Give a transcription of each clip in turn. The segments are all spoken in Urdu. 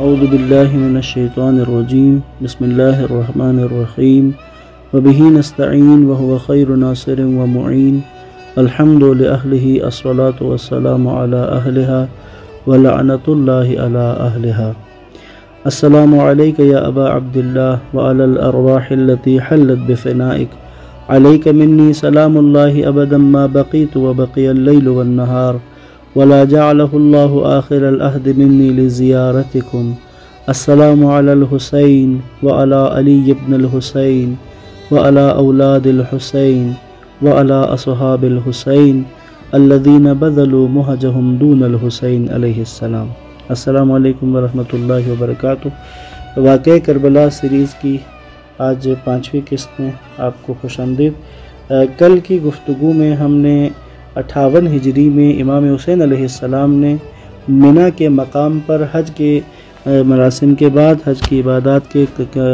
اعوذ باللہ من الشیطان الرجیم بسم اللہ الرحمن الرحیم وبہ نستعین وهو خیر ناصر ومعین الحمد لأہلہ الصلاة والسلام علی اہلہا ولعنت اللہ علی اہلہا۔ السلام علیک یا ابا عبداللہ وعلی الارواح التي حلت بفنائک، علیک منی سلام اللہ ابدا ما بقیت وبقی اللیل والنہار ولا جعلہ اللہ آخر العہد منی لزیارتکم۔ السلام علی الحسین وعلی علی بن الحسین وعلی اولاد الحسین وعلی اصحاب الحسین الذین بذلوا مہجہم دون الحسین علیہ السلام۔ السلام علیکم ورحمۃ اللہ وبرکاتہ۔ واقعہ کربلا سیریز کی آج 5ویں قسط میں آپ کو خوش آمدید۔ کل کی گفتگو میں ہم نے 58 ہجری میں امام حسین علیہ السلام نے منی کے مقام پر حج کے مراسم کے بعد، حج کی عبادات کے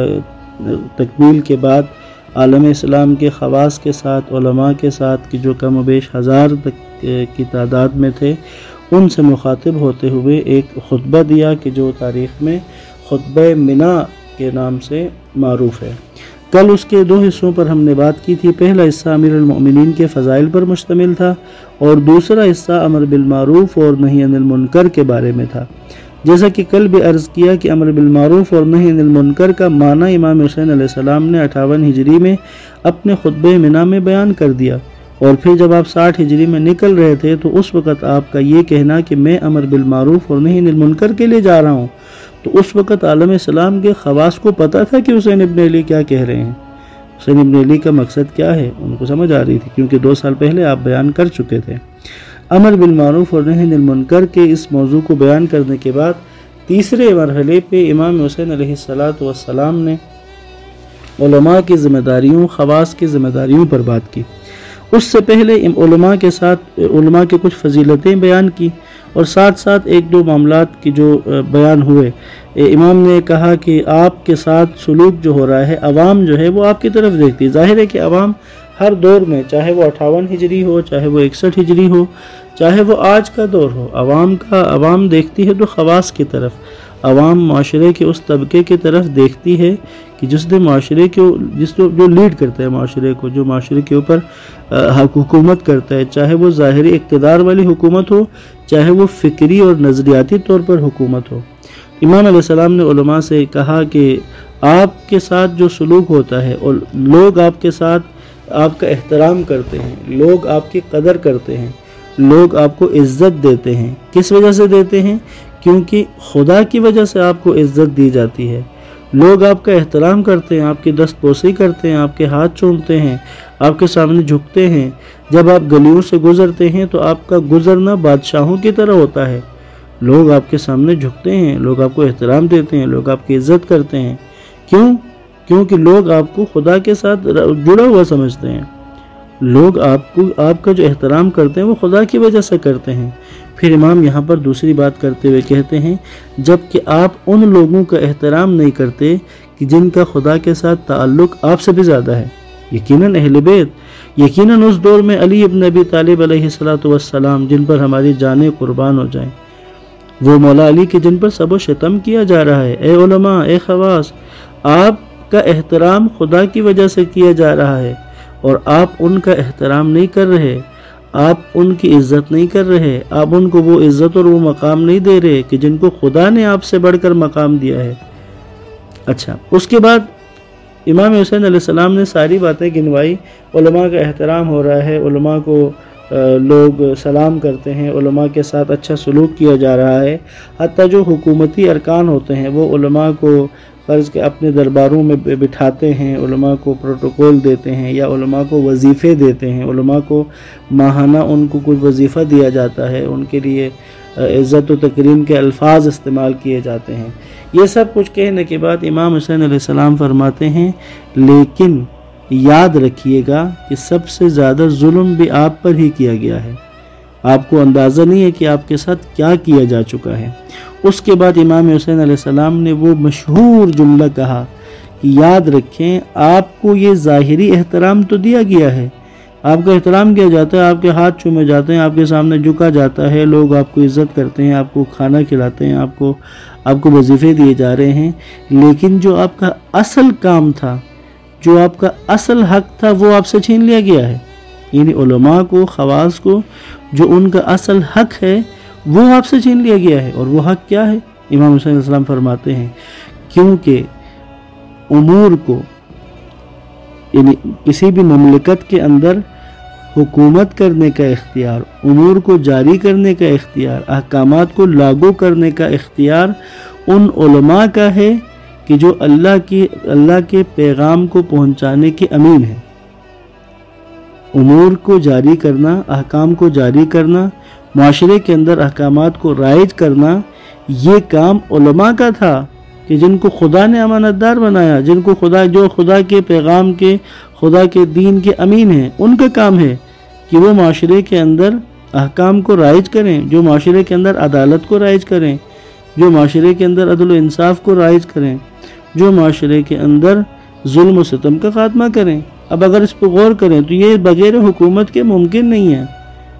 تکمیل کے بعد عالم اسلام کے خواص کے ساتھ، علماء کے ساتھ، کہ جو کم و بیش 1000 تک کی تعداد میں تھے، ان سے مخاطب ہوتے ہوئے ایک خطبہ دیا کہ جو تاریخ میں خطبہ منی کے نام سے معروف ہے۔ کل اس کے 2 حصوں پر ہم نے بات کی تھی۔ پہلا حصہ امیر المؤمنین کے فضائل پر مشتمل تھا اور دوسرا حصہ امر بالمعروف اور نہی عن المنکر کے بارے میں تھا۔ جیسا کہ کل بھی عرض کیا کہ امر بالمعروف اور نہی عن المنکر کا معنی امام حسین علیہ السلام نے 58 ہجری میں اپنے خطبہ منی میں بیان کر دیا، اور پھر جب آپ 60 ہجری میں نکل رہے تھے تو اس وقت آپ کا یہ کہنا کہ میں امر بالمعروف اور نہی عن المنکر کے لیے جا رہا ہوں، تو اس وقت عالم اسلام کے خواص کو پتہ تھا کہ حسین ابن علی کیا کہہ رہے ہیں، حسین ابن علی کا مقصد کیا ہے، ان کو سمجھ آ رہی تھی، کیونکہ 2 سال پہلے آپ بیان کر چکے تھے۔ امر بالمعروف اور نہی عن المنکر کے اس موضوع کو بیان کرنے کے بعد تیسرے مرحلے پہ امام حسین علیہ السلام نے علماء کی ذمہ داریوں، خواص کی ذمہ داریوں پر بات کی۔ اس سے پہلے علماء کے ساتھ علماء کے کچھ فضیلتیں بیان کی، اور ساتھ ساتھ 1-2 معاملات کی جو بیان ہوئے۔ امام نے کہا کہ آپ کے ساتھ سلوک جو ہو رہا ہے، عوام جو ہے وہ آپ کی طرف دیکھتی ہے۔ ظاہر ہے کہ عوام ہر دور میں، چاہے وہ 58 ہجری ہو، چاہے وہ 61 ہجری ہو، چاہے وہ آج کا دور ہو، عوام دیکھتی ہے تو خواص کی طرف، عوام معاشرے کے اس طبقے کی طرف دیکھتی ہے کہ جس نے معاشرے کے جو لیڈ کرتا ہے معاشرے کو، جو معاشرے کے اوپر حکومت کرتا ہے، چاہے وہ ظاہری اقتدار والی حکومت ہو، چاہے وہ فکری اور نظریاتی طور پر حکومت ہو۔ امام علیہ السلام نے علماء سے کہا کہ آپ کے ساتھ جو سلوک ہوتا ہے اور لوگ آپ کے ساتھ آپ کا احترام کرتے ہیں، لوگ آپ کی قدر کرتے ہیں، لوگ آپ کو عزت دیتے ہیں، کس وجہ سے دیتے ہیں؟ کیونکہ خدا کی وجہ سے آپ کو عزت دی جاتی ہے۔ لوگ آپ کا احترام کرتے ہیں، آپ کی دست بوسی کرتے ہیں، آپ کے ہاتھ چومتے ہیں، آپ کے سامنے جھکتے ہیں۔ جب آپ گلیوں سے گزرتے ہیں تو آپ کا گزرنا بادشاہوں کی طرح ہوتا ہے، لوگ آپ کے سامنے جھکتے ہیں، لوگ آپ کو احترام دیتے ہیں، لوگ آپ کی عزت کرتے ہیں۔ کیونکہ لوگ آپ کو خدا کے ساتھ جڑا ہوا سمجھتے ہیں، لوگ آپ کا جو احترام کرتے ہیں وہ خدا کی وجہ سے کرتے ہیں۔ پھر امام یہاں پر دوسری بات کرتے ہوئے کہتے ہیں، جبکہ آپ ان لوگوں کا احترام نہیں کرتے کہ جن کا خدا کے ساتھ تعلق آپ سے بھی زیادہ ہے، یقیناً اہل بیت، یقیناً اس دور میں علی ابن ابی طالب علیہ السلام جن پر ہماری جانیں قربان ہو جائیں، وہ مولا علی کے جن پر سب و شتم کیا جا رہا ہے۔ اے علماء، اے خواص، آپ کا احترام خدا کی وجہ سے کیا جا رہا ہے، اور آپ ان کا احترام نہیں کر رہے، آپ ان کی عزت نہیں کر رہے، آپ ان کو وہ عزت اور وہ مقام نہیں دے رہے کہ جن کو خدا نے آپ سے بڑھ کر مقام دیا ہے۔ اچھا، اس کے بعد امام حسین علیہ السلام نے ساری باتیں گنوائی۔ علماء کا احترام ہو رہا ہے، علماء کو لوگ سلام کرتے ہیں، علماء کے ساتھ اچھا سلوک کیا جا رہا ہے، حتیٰ جو حکومتی ارکان ہوتے ہیں وہ علماء کو فرض کے اپنے درباروں میں بٹھاتے ہیں، علماء کو پروٹوکول دیتے ہیں یا علماء کو وظیفے دیتے ہیں، علماء کو ماہانہ ان کو کوئی وظیفہ دیا جاتا ہے، ان کے لیے عزت و تکریم کے الفاظ استعمال کیے جاتے ہیں۔ یہ سب کچھ کہنے کے بعد امام حسین علیہ السلام فرماتے ہیں، لیکن یاد رکھیے گا کہ سب سے زیادہ ظلم بھی آپ پر ہی کیا گیا ہے، آپ کو اندازہ نہیں ہے کہ آپ کے ساتھ کیا کیا جا چکا ہے۔ اس کے بعد امام حسین علیہ السلام نے وہ مشہور جملہ کہا کہ یاد رکھیں، آپ کو یہ ظاہری احترام تو دیا گیا ہے، آپ کا احترام کیا جاتا ہے، آپ کے ہاتھ چومے جاتے ہیں، آپ کے سامنے جھکا جاتا ہے، لوگ آپ کو عزت کرتے ہیں، آپ کو کھانا کھلاتے ہیں، آپ کو وظیفے دیے جا رہے ہیں، لیکن جو آپ کا اصل کام تھا، جو آپ کا اصل حق تھا، وہ آپ سے چھین لیا گیا ہے۔ یعنی علماء کو، خواص کو جو ان کا اصل حق ہے وہ آپ سے چھین لیا گیا ہے۔ اور وہ حق کیا ہے؟ امام حسین علیہ السلام فرماتے ہیں کیونکہ امور کو، یعنی کسی بھی مملکت کے اندر حکومت کرنے کا اختیار، امور کو جاری کرنے کا اختیار، احکامات کو لاگو کرنے کا اختیار ان علماء کا ہے کہ جو اللہ کے پیغام کو پہنچانے کے امین ہیں۔ امور کو جاری کرنا، احکام کو جاری کرنا، معاشرے کے اندر احکامات کو رائج کرنا، یہ کام علماء کا تھا کہ جن کو خدا نے امانت دار بنایا، جو خدا کے پیغام کے، خدا کے دین کے امین ہیں، ان کا کام ہے کہ وہ معاشرے کے اندر احکام کو رائج کریں، جو معاشرے کے اندر عدالت کو رائج کریں، جو معاشرے کے اندر عدل و انصاف کو رائج کریں، جو معاشرے کے اندر ظلم و ستم کا خاتمہ کریں۔ اب اگر اس پہ غور کریں تو یہ بغیر حکومت کے ممکن نہیں ہے۔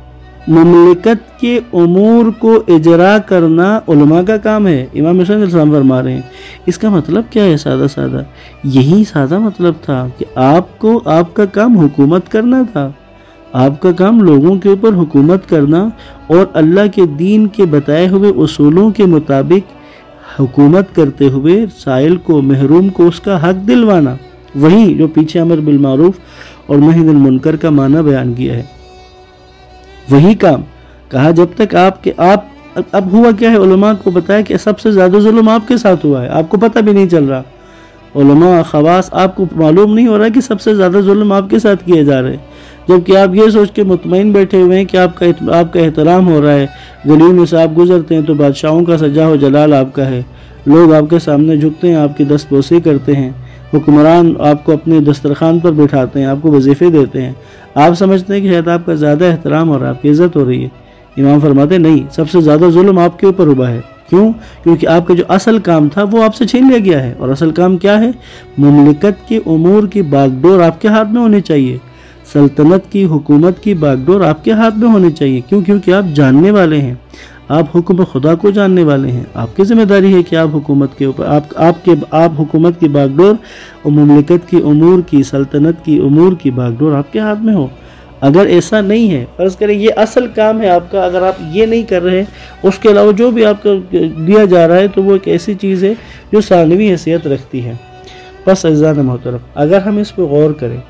مملکت کے امور کو اجرا کرنا علماء کا کام ہے، امام حسین علیہ السلام فرما رہے ہیں۔ اس کا مطلب کیا ہے؟ سادہ یہی سادہ مطلب تھا کہ آپ کا کام حکومت کرنا تھا، آپ کا کام لوگوں کے اوپر حکومت کرنا اور اللہ کے دین کے بتائے ہوئے اصولوں کے مطابق حکومت کرتے ہوئے سائل کو، محروم کو اس کا حق دلوانا۔ وہی جو پیچھے امر بالمعروف اور نہی عن المنکر کا معنی بیان کیا ہے، وہی کام کہا۔ جب تک اب ہوا کیا ہے، علماء کو بتایا کہ سب سے زیادہ ظلم آپ کے ساتھ ہوا ہے، آپ کو پتہ بھی نہیں چل رہا، علماء، خواص، آپ کو معلوم نہیں ہو رہا کہ سب سے زیادہ ظلم آپ کے ساتھ کیے جا رہے ہیں، جبکہ آپ یہ سوچ کے مطمئن بیٹھے ہوئے ہیں کہ آپ کا احترام ہو رہا ہے، گلیوں میں سے آپ گزرتے ہیں تو بادشاہوں کا سجا و جلال آپ کا ہے، لوگ آپ کے سامنے جھکتے ہیں، آپ کی دست بوسی کرتے ہیں، حکمران آپ کو اپنے دسترخوان پر بٹھاتے ہیں، آپ کو وظیفے دیتے ہیں، آپ سمجھتے ہیں کہ شاید آپ کا زیادہ احترام ہو رہا ہے، آپ کی عزت ہو رہی ہے۔ امام فرماتے ہیں نہیں، سب سے زیادہ ظلم آپ کے اوپر ہوا ہے۔ کیوں؟ کیونکہ آپ کا جو اصل کام تھا وہ آپ سے چھین لیا گیا ہے، اور اصل کام کیا ہے؟ مملکت کے امور کی باغ ڈور آپ کے ہاتھ میں ہونی چاہیے، سلطنت کی، حکومت کی باغ ڈور آپ کے ہاتھ میں ہونی چاہیے۔ کیوں؟ کیونکہ آپ جاننے والے ہیں، آپ حکم خدا کو جاننے والے ہیں، آپ کی ذمہ داری ہے کہ آپ حکومت کے اوپر آپ حکومت کی باغ ڈور اور مملکت کی امور کی، سلطنت کی امور کی باغ ڈور آپ کے ہاتھ میں ہو۔ اگر ایسا نہیں ہے، فرض کریں یہ اصل کام ہے آپ کا، اگر آپ یہ نہیں کر رہے، اس کے علاوہ جو بھی آپ کو دیا جا رہا ہے تو وہ ایک ایسی چیز ہے جو ثانوی حیثیت رکھتی ہے۔ بس عزیزان محترم، اگر ہم اس پہ غور کریں،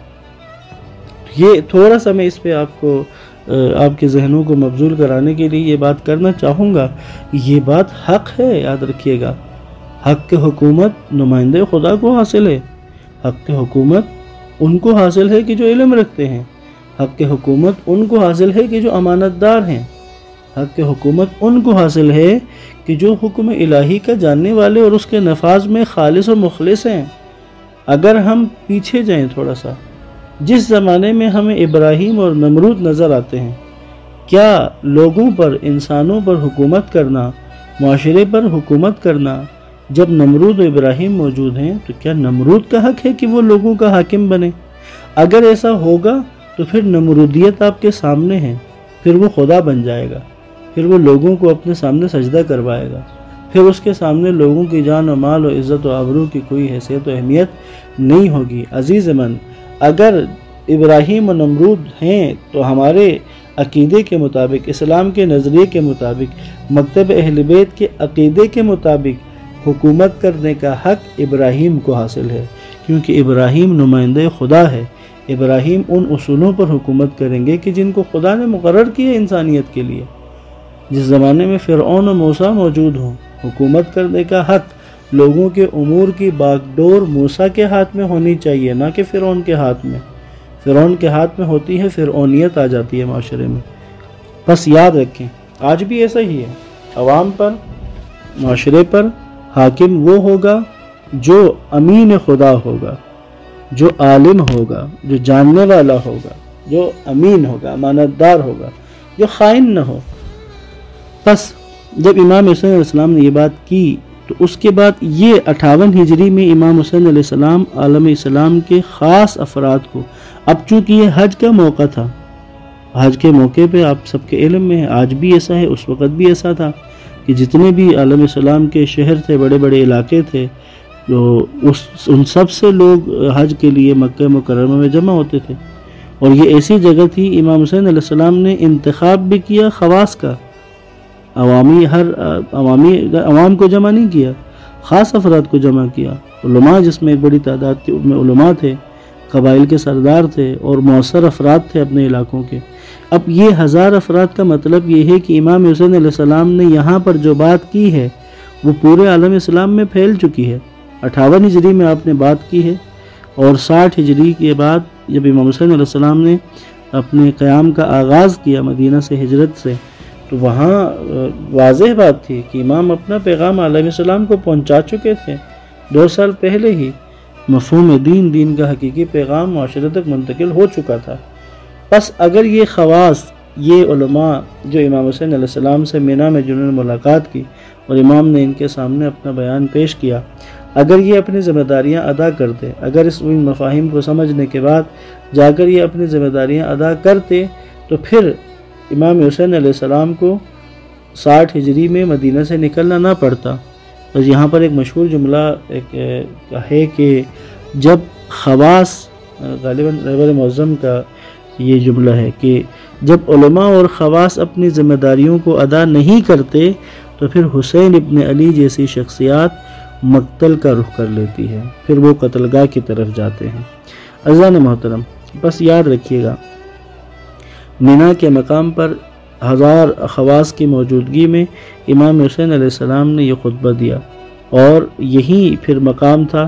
یہ تھوڑا سا میں اس پہ آپ کے ذہنوں کو مبذول کرانے کے لیے یہ بات کرنا چاہوں گا، یہ بات حق ہے، یاد رکھیے گا۔ حق حکومت نمائندے خدا کو حاصل ہے، حق حکومت ان کو حاصل ہے کہ جو علم رکھتے ہیں، حق حکومت ان کو حاصل ہے کہ جو امانت دار ہیں، حق حکومت ان کو حاصل ہے کہ جو حکم الہی کا جاننے والے اور اس کے نفاذ میں خالص و مخلص ہیں۔ اگر ہم پیچھے جائیں تھوڑا سا، جس زمانے میں ہمیں ابراہیم اور نمرود نظر آتے ہیں، کیا لوگوں پر، انسانوں پر حکومت کرنا، معاشرے پر حکومت کرنا، جب نمرود و ابراہیم موجود ہیں تو کیا نمرود کا حق ہے کہ وہ لوگوں کا حاکم بنے؟ اگر ایسا ہوگا تو پھر نمرودیت آپ کے سامنے ہے، پھر وہ خدا بن جائے گا، پھر وہ لوگوں کو اپنے سامنے سجدہ کروائے گا، پھر اس کے سامنے لوگوں کی جان و مال و عزت و آبرو کی کوئی حیثیت و اہمیت نہیں ہوگی۔ عزیز من، اگر ابراہیم و نمرود ہیں تو ہمارے عقیدے کے مطابق، اسلام کے نظریے کے مطابق، مکتب اہل بیت کے عقیدے کے مطابق حکومت کرنے کا حق ابراہیم کو حاصل ہے، کیونکہ ابراہیم نمائندہ خدا ہے۔ ابراہیم ان اصولوں پر حکومت کریں گے کہ جن کو خدا نے مقرر کیا انسانیت کے لیے۔ جس زمانے میں فرعون و موسیٰ موجود ہوں، حکومت کرنے کا حق لوگوں کے امور کی باغ ڈور موسیٰ کے ہاتھ میں ہونی چاہیے، نہ کہ فرعون کے ہاتھ میں۔ فرعون کے ہاتھ میں ہوتی ہے، فرعونیت آ جاتی ہے معاشرے میں۔ بس یاد رکھیں، آج بھی ایسا ہی ہے، عوام پر، معاشرے پر حاکم وہ ہوگا جو امین خدا ہوگا، جو عالم ہوگا، جو جاننے والا ہوگا، جو امین ہوگا، امانت دار ہوگا، جو خائن نہ ہو۔ بس جب امام حسین علیہ السلام نے یہ بات کی تو اس کے بعد یہ 58 ہجری میں امام حسین علیہ السلام عالم اسلام کے خاص افراد کو اب چونکہ یہ حج کا موقع تھا، حج کے موقع پہ آپ سب کے علم میں ہے، آج بھی ایسا ہے، اس وقت بھی ایسا تھا کہ جتنے بھی عالم اسلام کے شہر تھے، بڑے بڑے علاقے تھے، تو ان سب سے لوگ حج کے لیے مکہ مکرمہ میں جمع ہوتے تھے. اور یہ ایسی جگہ تھی، امام حسین علیہ السلام نے انتخاب بھی کیا خواص کا، عوام کو جمع نہیں کیا، خاص افراد کو جمع کیا. علماء، جس میں ایک بڑی تعداد کے میں علماء تھے، قبائل کے سردار تھے اور مؤثر افراد تھے اپنے علاقوں کے. اب یہ 1000 افراد کا مطلب یہ ہے کہ امام حسین علیہ السلام نے یہاں پر جو بات کی ہے وہ پورے عالم اسلام میں پھیل چکی ہے. 58 ہجری میں آپ نے بات کی ہے، اور 60 ہجری کے بعد جب امام حسین علیہ السلام نے اپنے قیام کا آغاز کیا مدینہ سے ہجرت سے، تو وہاں واضح بات تھی کہ امام اپنا پیغام عالم اسلام کو پہنچا چکے تھے 2 سال پہلے ہی. مفہوم دین کا حقیقی پیغام معاشرے تک منتقل ہو چکا تھا. بس اگر یہ خواص، یہ علماء جو امام حسین علیہ السلام سے مینا میں جنہوں نے ملاقات کی اور امام نے ان کے سامنے اپنا بیان پیش کیا، اگر یہ اپنی ذمہ داریاں ادا کرتے، اگر ان مفاہیم کو سمجھنے کے بعد جا کر یہ اپنی ذمہ داریاں ادا کرتے، تو پھر امام حسین علیہ السلام کو 60 ہجری میں مدینہ سے نکلنا نہ پڑتا. بس یہاں پر ایک مشہور جملہ ہے کہ جب خواص، غالباً رہبر معظم کا یہ جملہ ہے کہ جب علماء اور خواص اپنی ذمہ داریوں کو ادا نہیں کرتے تو پھر حسین ابن علی جیسی شخصیات مقتل کا رخ کر لیتی ہے، پھر وہ قتل گاہ کی طرف جاتے ہیں. عزیزان محترم، بس یاد رکھیے گا، مینا کے مقام پر 1000 خواص کی موجودگی میں امام حسین علیہ السلام نے یہ خطبہ دیا، اور یہی پھر مقام تھا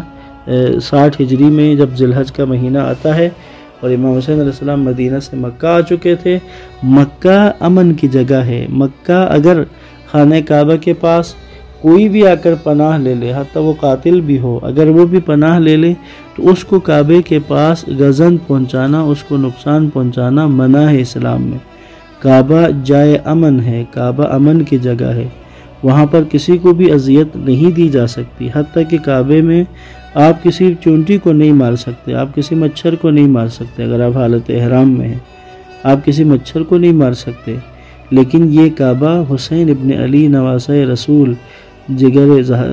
60 ہجری میں جب ذی الحج کا مہینہ آتا ہے اور امام حسین علیہ السلام مدینہ سے مکہ آ چکے تھے. مکہ امن کی جگہ ہے. مکہ اگر خانہ کعبہ کے پاس کوئی بھی آ کر پناہ لے لے، حتیٰ وہ قاتل بھی ہو، اگر وہ بھی پناہ لے لے تو اس کو کعبے کے پاس گزند پہنچانا، اس کو نقصان پہنچانا منع ہے اسلام میں. کعبہ جائے امن ہے، کعبہ امن کی جگہ ہے، وہاں پر کسی کو بھی اذیت نہیں دی جا سکتی. حتیٰ کہ کعبے میں آپ کسی چونٹی کو نہیں مار سکتے، آپ کسی مچھر کو نہیں مار سکتے. اگر آپ حالت احرام میں ہیں آپ کسی مچھر کو نہیں مار سکتے. لیکن یہ کعبہ حسین ابن علی نواسہ رسول، جگر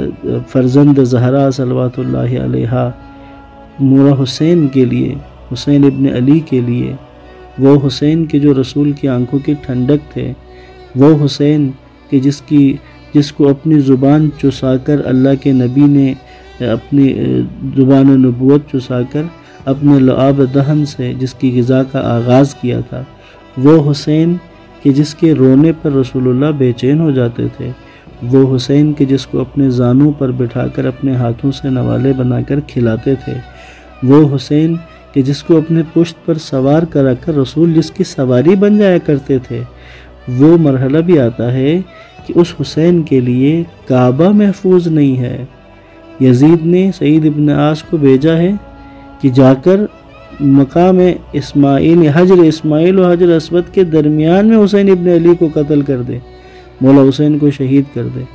فرزند زہرا صلوات اللہ علیہا، مولا حسین کے لیے، حسین ابن علی کے لیے، وہ حسین کے جو رسول کی آنکھوں کی ٹھنڈک تھے، وہ حسین کہ جس کو اپنی زبان چسا کر اللہ کے نبی نے اپنی زبان نبوت چسا کر اپنے لعاب دہن سے جس کی غذا کا آغاز کیا تھا، وہ حسین کہ جس کے رونے پر رسول اللہ بے چین ہو جاتے تھے، وہ حسین کہ جس کو اپنے زانوں پر بٹھا کر اپنے ہاتھوں سے نوالے بنا کر کھلاتے تھے، وہ حسین کہ جس کو اپنے پشت پر سوار کرا کر رسول جس کی سواری بن جایا کرتے تھے. وہ مرحلہ بھی آتا ہے کہ اس حسین کے لیے کعبہ محفوظ نہیں ہے. یزید نے سعید ابن عاص کو بھیجا ہے کہ جا کر مقام اسماعیل، حجر اسماعیل و حجر اسود کے درمیان میں حسین ابن علی کو قتل کر دے، مولا حسین کو شہید کر دے.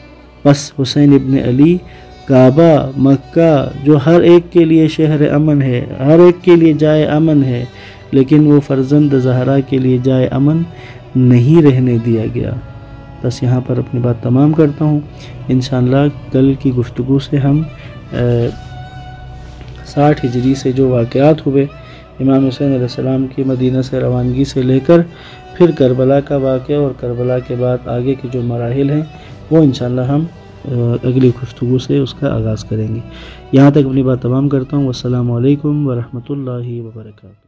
بس حسین ابن علی کعبہ، مکہ جو ہر ایک کے لیے شہر امن ہے، ہر ایک کے لیے جائے امن ہے، لیکن وہ فرزند زہرا کے لیے جائے امن نہیں رہنے دیا گیا. بس یہاں پر اپنی بات تمام کرتا ہوں. انشاءاللہ کل کی گفتگو سے ہم 60 ہجری سے جو واقعات ہوئے امام حسین علیہ السلام کی مدینہ سے روانگی سے لے کر پھر کربلا کا واقعہ اور کربلا کے بعد آگے کے جو مراحل ہیں وہ انشاءاللہ ہم اگلی گفتگو سے اس کا آغاز کریں گے. یہاں تک اپنی بات تمام کرتا ہوں. والسلام علیکم ورحمۃ اللہ وبرکاتہ.